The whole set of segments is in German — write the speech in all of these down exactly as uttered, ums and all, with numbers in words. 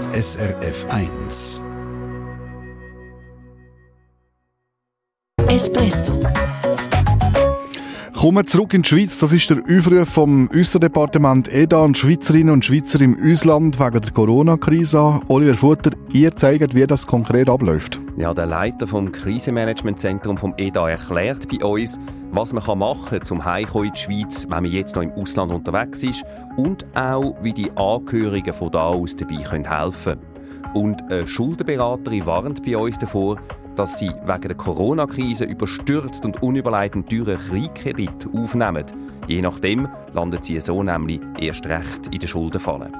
S R F eins. Espresso. Kommen wir zurück in die Schweiz. Das ist der Aufruf vom Aussendepartement E D A an Schweizerinnen und Schweizer im Ausland wegen der Corona-Krise. Oliver Futter, ihr zeigt, wie das konkret abläuft. Ja, der Leiter vom Krisenmanagementzentrum vom E D A erklärt bei uns, was man machen kann, um heimzukommen in die Schweiz, wenn man jetzt noch im Ausland unterwegs ist, und auch, wie die Angehörigen von da aus dabei helfen können. Und eine Schuldenberaterin warnt bei uns davor, dass sie wegen der Corona-Krise überstürzt und unüberlegt einen teuren Kleinkredit aufnehmen. Je nachdem landet sie so nämlich erst recht in der Schuldenfalle.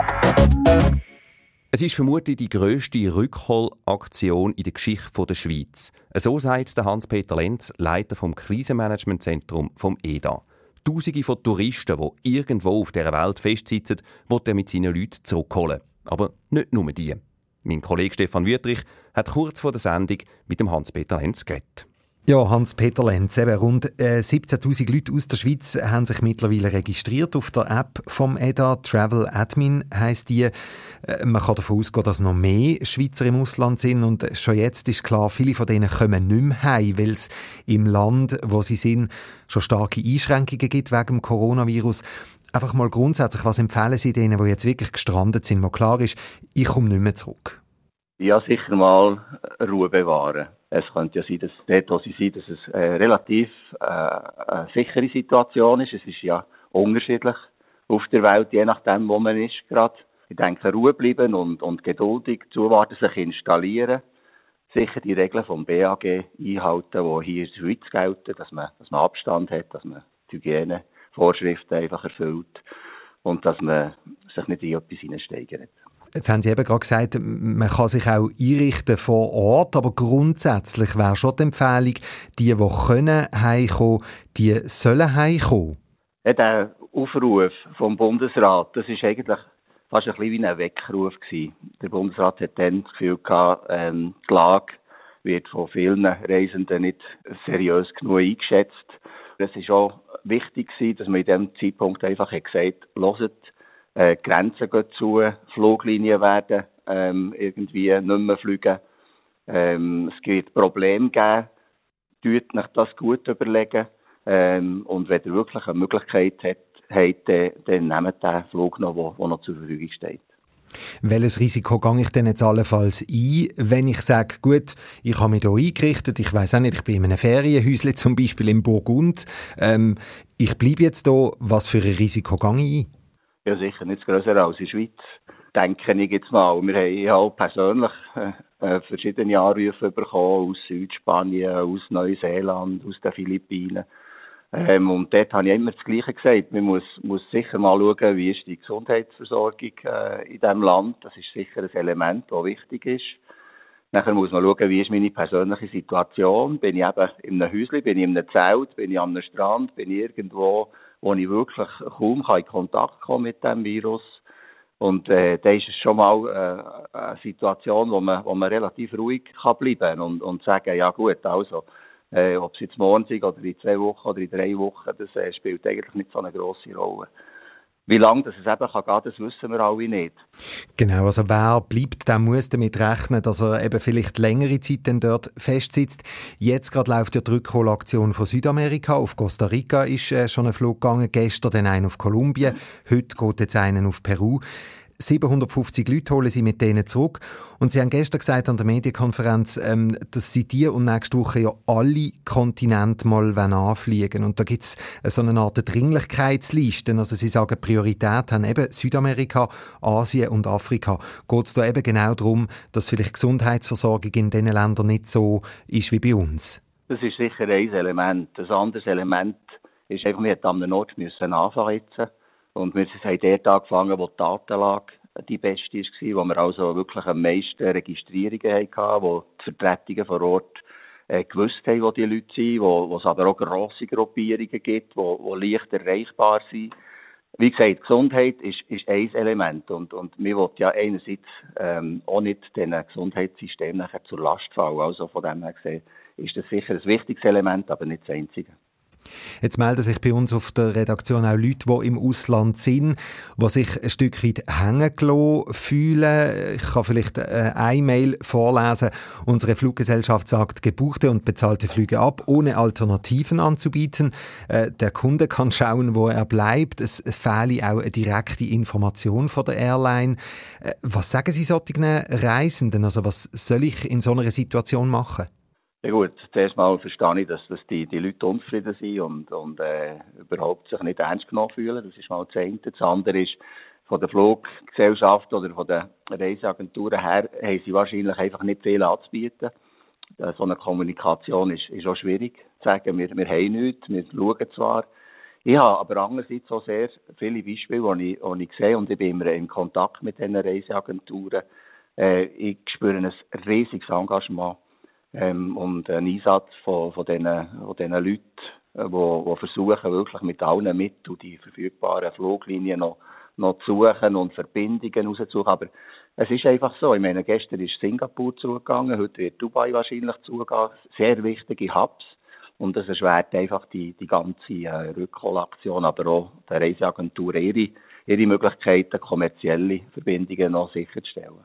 Es ist vermutlich die grösste Rückholaktion in der Geschichte der Schweiz. So sagt Hans-Peter Lenz, Leiter vom Krisenmanagementzentrum vom E D A. Tausende von Touristen, die irgendwo auf dieser Welt festsitzen, will er mit seinen Leuten zurückholen. Aber nicht nur die. Mein Kollege Stefan Wüttrich hat kurz vor der Sendung mit dem Hans-Peter Lenz geredet. Ja, Hans-Peter Lenz, eben rund äh, siebzehntausend Leute aus der Schweiz haben sich mittlerweile registriert auf der App vom E D A. Travel Admin heisst die. Äh, man kann davon ausgehen, dass noch mehr Schweizer im Ausland sind und schon jetzt ist klar, viele von denen kommen nicht mehr heim, weil es im Land, wo sie sind, schon starke Einschränkungen gibt wegen dem Coronavirus. Einfach mal grundsätzlich, was empfehlen Sie denen, die jetzt wirklich gestrandet sind, wo klar ist, ich komme nicht mehr zurück? Ja, sicher mal Ruhe bewahren. Es könnte ja sein, dass dort, wo sie sind, dass es äh, relativ äh, eine sichere Situation ist. Es ist ja unterschiedlich auf der Welt, je nachdem, wo man ist gerade. Ich denke, Ruhe bleiben und, und geduldig zuwarten, sich installieren. Sicher die Regeln vom B A G einhalten, die hier in der Schweiz gelten, dass man, dass man Abstand hat, dass man die Hygienevorschriften einfach erfüllt und dass man sich nicht in etwas hineinsteigert. Jetzt haben Sie eben gerade gesagt, man kann sich auch einrichten vor Ort, aber grundsätzlich wäre schon die Empfehlung, die, die können heimkommen, die sollen heimkommen. Ja, der Aufruf vom Bundesrat, das ist eigentlich fast ein bisschen wie ein Weckruf gewesen. Der Bundesrat hat dann das Gefühl gehabt, ähm, die Lage wird von vielen Reisenden nicht seriös genug eingeschätzt. Es war auch wichtig gewesen, dass man in diesem Zeitpunkt einfach gesagt hat, hört, Äh, Grenzen gehen zu, Fluglinien werden ähm, irgendwie nicht mehr fliegen. Ähm, es wird Probleme geben. Tut euch das gut überlegen. Ähm, und wenn ihr wirklich eine Möglichkeit habt, dann, dann nehmt den Flug noch, der noch zur Verfügung steht. Welches Risiko gehe ich denn jetzt allenfalls ein, wenn ich sage, gut, ich habe mich hier eingerichtet, ich weiss auch nicht, ich bin in einem Ferienhäuschen, zum Beispiel in Burgund, ähm, ich bleibe jetzt hier, was für ein Risiko gehe ich ein? Ja, sicher nicht grösser als in der Schweiz, denke ich jetzt mal. Wir haben ja auch persönlich äh, verschiedene Anrufe bekommen aus Südspanien, aus Neuseeland, aus den Philippinen. Ähm, und dort habe ich immer das Gleiche gesagt. Man muss, muss sicher mal schauen, wie ist die Gesundheitsversorgung äh, in diesem Land. Das ist sicher ein Element, das wichtig ist. Nachher muss man schauen, wie ist meine persönliche Situation. Bin ich eben in einem Häuschen, bin ich in einem Zelt, bin ich an einem Strand, bin ich irgendwo, wo ich wirklich kaum in Kontakt kommen mit dem Virus. Und äh, da ist es schon mal äh, eine Situation, wo man, wo man relativ ruhig kann bleiben und, und sagen, ja gut, also, äh, ob es jetzt morgen sind oder in zwei Wochen oder in drei Wochen, das äh, spielt eigentlich nicht so eine grosse Rolle. Wie lange das es eben kann gehen, das wissen wir alle nicht. Genau, also wer bleibt, der muss damit rechnen, dass er eben vielleicht längere Zeit dann dort festsitzt. Jetzt gerade läuft ja die Rückholaktion von Südamerika. Auf Costa Rica ist äh, schon ein Flug gegangen, gestern dann einen auf Kolumbien, heute geht jetzt einen auf Peru. siebenhundertfünfzig Leute holen sie mit denen zurück. Und sie haben gestern gesagt an der Medienkonferenz, ähm, dass sie die und nächste Woche ja alle Kontinente mal anfliegen wollen. Und da gibt es so eine Art Dringlichkeitsliste. Also sie sagen, Priorität haben eben Südamerika, Asien und Afrika. Geht es da eben genau darum, dass vielleicht Gesundheitsversorgung in diesen Ländern nicht so ist wie bei uns? Das ist sicher ein Element. Ein anderes Element ist einfach, wir hätten an einem Ort müssen anfangen jetzt. Und wir haben dort angefangen, wo die Datenlage die beste war, wo wir also wirklich am meisten Registrierungen hatten, wo die Vertretungen vor Ort äh, gewusst haben, wo die Leute sind, wo, wo es aber auch grosse Gruppierungen gibt, wo, wo leicht erreichbar sind. Wie gesagt, Gesundheit ist, ist ein Element und, und wir wollen ja einerseits ähm, auch nicht den Gesundheitssystem nachher zur Last fallen. Also von dem her gesehen ist das sicher ein wichtiges Element, aber nicht das einzige. Jetzt melden sich bei uns auf der Redaktion auch Leute, die im Ausland sind, die sich ein Stück weit hängen gelassen fühlen. Ich kann vielleicht eine Mail vorlesen. Unsere Fluggesellschaft sagt gebuchte und bezahlte Flüge ab, ohne Alternativen anzubieten. Der Kunde kann schauen, wo er bleibt. Es fehle auch eine direkte Information von der Airline. Was sagen Sie solchen Reisenden? Also was soll ich in so einer Situation machen? Ja gut, zuerst mal verstehe ich, dass, dass die, die Leute unzufrieden sind und, und äh, überhaupt sich nicht ernst genommen fühlen. Das ist mal das eine. Das andere ist, von der Fluggesellschaft oder von den Reiseagenturen her haben sie wahrscheinlich einfach nicht viel anzubieten. Äh, so eine Kommunikation ist, ist auch schwierig zu sagen. Wir, wir haben nichts, wir schauen zwar. Ich habe aber andererseits auch sehr viele Beispiele, die ich, die ich sehe, und ich bin immer in Kontakt mit diesen Reiseagenturen. Äh, ich spüre ein riesiges Engagement. Ähm, und ein Einsatz von, von diesen, von diesen Leuten, die, die versuchen, wirklich mit allen Mitteln die verfügbaren Fluglinien noch, noch zu suchen und Verbindungen rauszusuchen. Aber es ist einfach so, ich meine, gestern ist Singapur zugegangen, heute wird Dubai wahrscheinlich zugehen. Sehr wichtige Hubs. Und das erschwert einfach die, die ganze äh, Rückholaktion, aber auch der Reiseagentur ihre, ihre Möglichkeiten, kommerzielle Verbindungen noch sicherzustellen.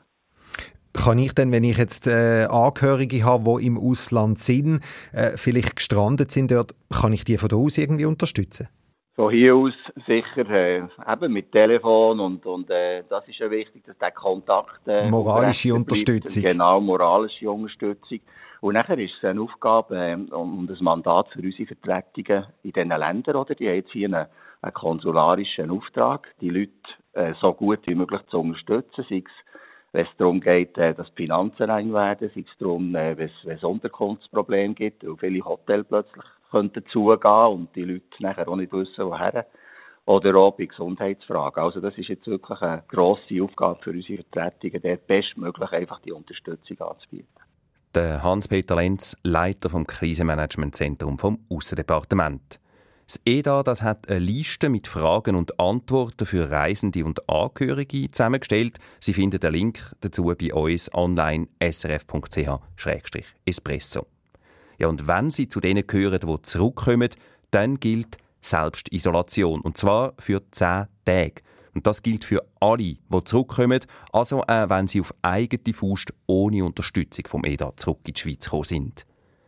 Kann ich denn, wenn ich jetzt äh, Angehörige habe, die im Ausland sind, äh, vielleicht gestrandet sind dort, kann ich die von da aus irgendwie unterstützen? Von hier aus sicher äh, eben mit Telefon und, und äh, das ist ja wichtig, dass der Kontakt... Äh, moralische Unterstützung. Genau, moralische Unterstützung. Und nachher ist es eine Aufgabe äh, und ein Mandat für unsere Vertretungen in diesen Ländern, oder? Die haben jetzt hier einen, einen konsularischen Auftrag, die Leute äh, so gut wie möglich zu unterstützen, sei es wenn es darum geht, dass die Finanzen eng werden, sei es darum, wenn es Unterkunftsprobleme gibt, weil viele Hotels plötzlich könnten zugehen und die Leute nachher auch nicht wissen, woher. Oder auch bei Gesundheitsfragen. Also das ist jetzt wirklich eine grosse Aufgabe für unsere Vertretungen, dort bestmöglich einfach die Unterstützung anzubieten. Der Hans-Peter Lenz, Leiter vom Krisenmanagementzentrum vom Aussendepartement. Das E D A das hat eine Liste mit Fragen und Antworten für Reisende und Angehörige zusammengestellt. Sie finden den Link dazu bei uns online s r f punkt c h slash espresso. Ja, und wenn Sie zu denen gehören, die zurückkommen, dann gilt Selbstisolation. Und zwar für zehn Tage. Und das gilt für alle, die zurückkommen, also auch wenn sie auf eigene Faust ohne Unterstützung vom E D A zurück in die Schweiz gekommen sind.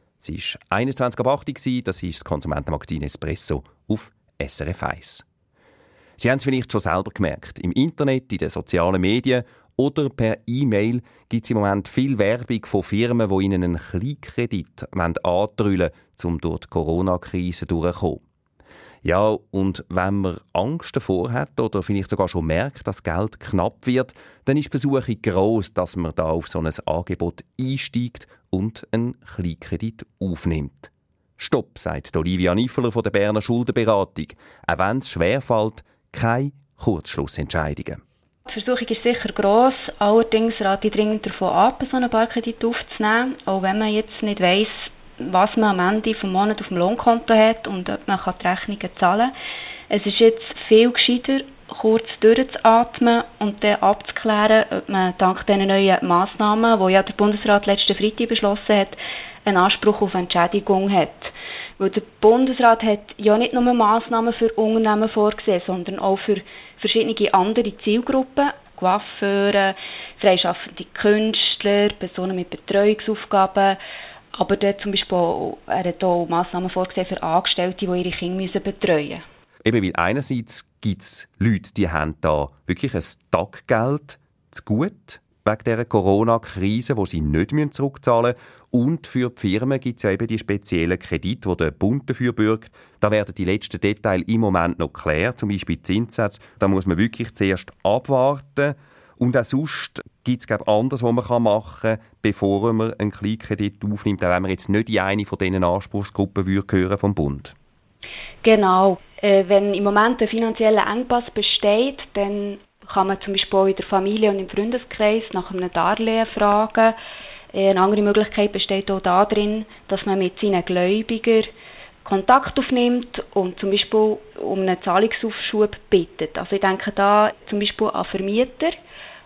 Es war einundzwanzig ab acht, das ist das Konsumentenmagazin Espresso auf S R F eins. Sie haben es vielleicht schon selber gemerkt. Im Internet, in den sozialen Medien oder per E-Mail gibt es im Moment viel Werbung von Firmen, die Ihnen einen Kleinkredit andrüllen wollen, um durch die Corona-Krise durchzukommen. Ja, und wenn man Angst davor hat oder vielleicht sogar schon merkt, dass Geld knapp wird, dann ist die Versuchung gross, dass man da auf so ein Angebot einsteigt und einen Kleinkredit aufnimmt. Stopp, sagt Olivia Niffeler von der Berner Schuldenberatung. Auch wenn es schwerfällt, keine Kurzschlussentscheidungen. Die Versuchung ist sicher gross, allerdings rate ich dringend davon ab, so einen Barkredit aufzunehmen, auch wenn man jetzt nicht weiss, was man am Ende des Monats auf dem Lohnkonto hat und ob man die Rechnungen zahlen kann. Es ist jetzt viel gescheiter, kurz durchzuatmen und dann abzuklären, ob man dank diesen neuen Massnahmen, die ja der Bundesrat letzten Freitag beschlossen hat, einen Anspruch auf Entschädigung hat. Weil der Bundesrat hat ja nicht nur Massnahmen für Unternehmen vorgesehen, sondern auch für verschiedene andere Zielgruppen, Coiffeure, freischaffende Künstler, Personen mit Betreuungsaufgaben, aber dort zum Beispiel auch, er hat auch Massnahmen vorgesehen für Angestellte, die ihre Kinder betreuen müssen. Eben, weil einerseits gibt es Leute, die haben da wirklich ein Taggeld zu gut wegen dieser Corona-Krise, die sie nicht zurückzahlen müssen. Und für die Firmen gibt es ja eben die speziellen Kredite, die der Bund dafür bürgt. Da werden die letzten Details im Moment noch geklärt, zum Beispiel die Zinssätze. Da muss man wirklich zuerst abwarten. Und auch sonst gibt es, glaube ich, anderes, was man machen kann, bevor man einen Kleinkredit aufnimmt, auch wenn man jetzt nicht in eine von diesen Anspruchsgruppen hören vom Bund. Genau. Äh, wenn im Moment ein finanzieller Engpass besteht, dann kann man zum Beispiel auch in der Familie und im Freundeskreis nach einem Darlehen fragen. Äh, eine andere Möglichkeit besteht auch darin, dass man mit seinen Gläubigern Kontakt aufnimmt und zum Beispiel um einen Zahlungsaufschub bittet. Also ich denke da zum Beispiel an Vermieter,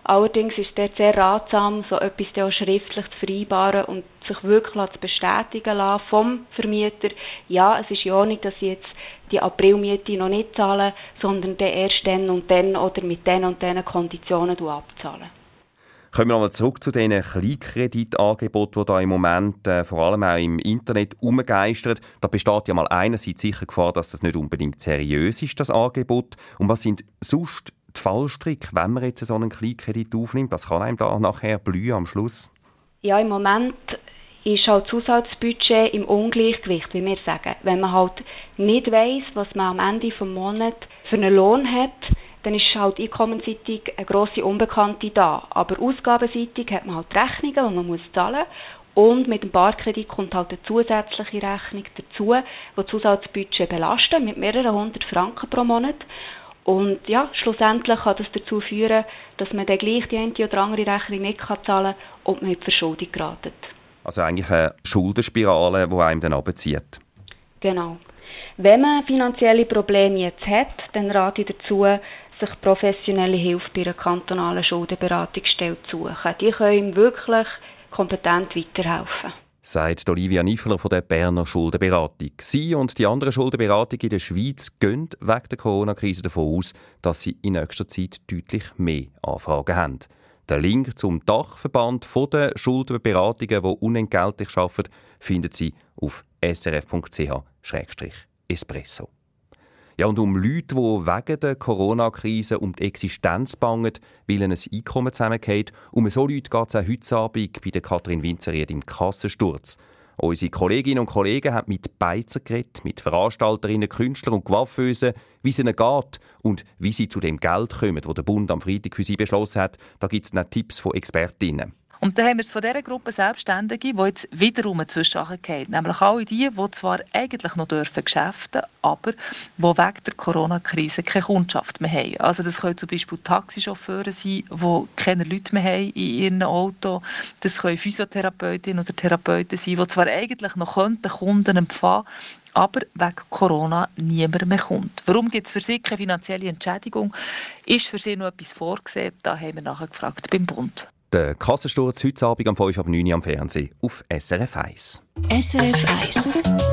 Allerdings ist es dort sehr ratsam, so etwas dann auch schriftlich zu vereinbaren und sich wirklich zu bestätigen lassen vom Vermieter. Ja, es ist ja auch nicht, dass ich jetzt die Aprilmiete noch nicht zahle, sondern dann erst dann und dann oder mit den und den Konditionen abzahlen. Kommen wir nochmal zurück zu diesen Kleinkreditangeboten, die da im Moment äh, vor allem auch im Internet herumgeistern. Da besteht ja mal einerseits sicher Gefahr, dass das nicht unbedingt seriös ist, das Angebot. Und was sind sonst die Fallstricke, wenn man jetzt so einen Kleinkredit aufnimmt? Was kann einem da nachher blühen am Schluss? Ja, im Moment ist halt das Haushaltsbudget im Ungleichgewicht, wie wir sagen. Wenn man halt nicht weiss, was man am Ende des Monats für einen Lohn hat, dann ist halt einkommensseitig eine grosse Unbekannte da. Aber ausgabenseitig hat man halt Rechnungen, die man muss zahlen muss. Und mit dem Barkredit kommt halt eine zusätzliche Rechnung dazu, die das Haushaltsbudget belastet, mit mehreren hundert Franken pro Monat. Und ja, schlussendlich kann das dazu führen, dass man dann gleich die eine oder andere Rechnung nicht zahlen kann und man in die Verschuldung gerät. Also eigentlich eine Schuldenspirale, die einem dann runterzieht. Genau. Wenn man finanzielle Probleme jetzt hat, dann rate ich dazu, sich professionelle Hilfe bei einer kantonalen Schuldenberatungsstelle zu suchen. Die können ihm wirklich kompetent weiterhelfen. Sagt Olivia Niffeler von der Berner Schuldenberatung. Sie und die anderen Schuldenberatungen in der Schweiz gehen wegen der Corona-Krise davon aus, dass sie in nächster Zeit deutlich mehr Anfragen haben. Den Link zum Dachverband der Schuldenberatungen, die unentgeltlich arbeiten, finden Sie auf s r f punkt c h slash espresso. Ja, und um Leute, die wegen der Corona-Krise um die Existenz bangen, weil ein Einkommen zusammengeht, um so Leute geht es auch heute Abend bei der Kathrin Winzerried im Kassensturz. Unsere Kolleginnen und Kollegen haben mit Beizer geredet, mit Veranstalterinnen, Künstlern und Coiffeusen, wie es ihnen geht und wie sie zu dem Geld kommen, das der Bund am Freitag für sie beschlossen hat. Da gibt es noch Tipps von Expertinnen. Und dann haben wir es von dieser Gruppe Selbstständige, die jetzt wiederum zwischengehen. Nämlich alle die, die zwar eigentlich noch dürfen geschäften, aber die wegen der Corona-Krise keine Kundschaft mehr haben. Also das können zum Beispiel Taxichauffeure sein, die keine Leute mehr haben in ihrem Auto. Das können Physiotherapeutinnen oder Therapeuten sein, die zwar eigentlich noch Kunden empfangen könnten, aber wegen Corona niemand mehr kommt. Warum gibt es für sie keine finanzielle Entschädigung? Ist für sie noch etwas vorgesehen? Da haben wir nachher gefragt beim Bund. Der Kassensturz heute Abend um fünf ab neun Uhr am Fernsehen auf S R F eins. S R F eins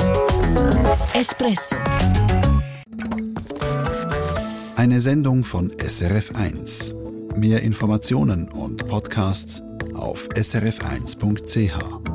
Espresso. Eine Sendung von S R F eins. Mehr Informationen und Podcasts auf s r f eins punkt c h.